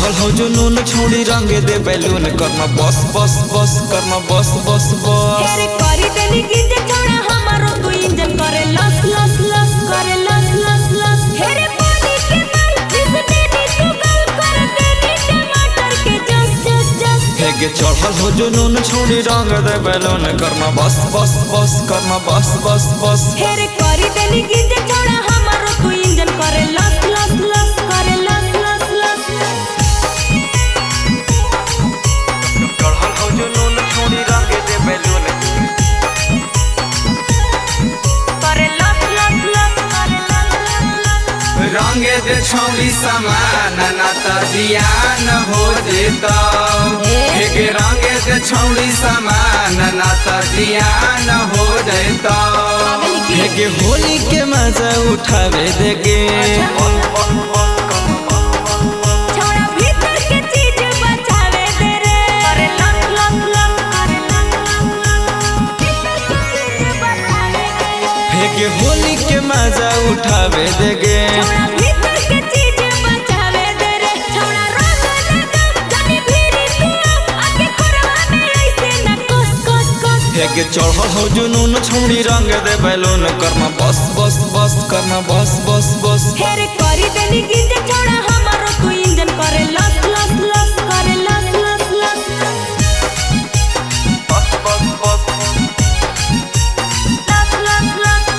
चढ़ल हो जुनून छोड़ी रंग दे बैलून करना बस बस बस करना बस बस बस हेरे करी देनी गिंजे छोड़ा हमारो तू इंजन करे लस लस लस करे लस लस लस हेरे पानी के मार जिस देनी तू गल कर देनी टमाटर के जस जस जस हेगे चढ़ल हो जुनून छोड़ी रंग दे बैलून करना बस बस बस करना बस बस बस हेरे करी देनी गिंजे छोड़ा हमारो तू इंजन करे लस लस लस करे लस लस लस चढ़ल हो जुनून छोड़ी रंग दे बैलून करे लस लस लस करे लस लस लस रंगे दे छौरी समान ना त जियान हो जेता हेगे रंगे दे छौरी समान ना त जियान हो जेता हेगे होली के मजा उठावे देगे छोड़ा भीतर के चीज बचावे दे रे करे लस लस लस करे लस लस लस भीतर के चीज बचावे दे हेगे होली के मजा उठावे देगे छोड़ा भीतर के चीज बचावे दे रे छोड़ा रंग लगा जानी भीड़ी तू आके करवा में ऐसे न कस कस कस हेगे चढ़ल हो जुनून छोड़ी रंग दे बैलून करना बस बस बस करना बस बस बस हेरे करी देनी गिंजे छोड़ा हमारो तू इंजन करे लस लस लस करे लस लस लस बस बस बस लस लस लस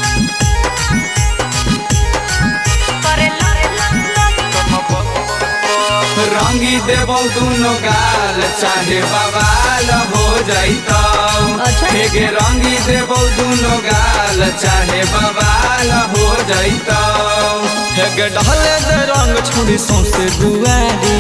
करे लस लस लस करना बस बस रंगी देबो दुनो गाल चाहे बवाल हो जाइता अच्छा। हेगे रंगी देबो दुनो गाल चाहे बवाल हो जाइता हेगे डाले दे रंग छोड़ी सौंसे दुआरी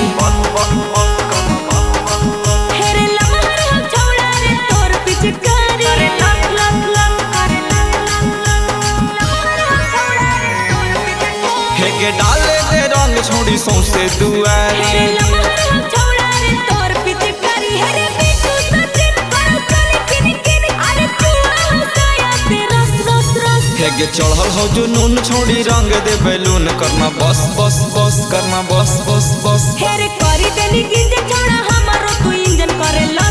हेरे लमहर हो छोड़ा रे तोर पिचकारी करे लस लस लस करे लस लस लस लमहर हो छोड़ा रे तोर पिचकारी हेगे डाले दे रंग छोड़ी सौंसे हेरे दुआरी लमहर हो छोड़ा रे तोर पिचकारी हेरे बिटू सचिन करो चली किन किन अरे तू हो साया ते रस रस रस हेगे चढ़ल हो जुनून छोड़ी रंग दे बैलून करना बस बस बस करना बस बस बस हेरे करी देनी गिंजे छोड़ा हमारो तू इंजन करे लस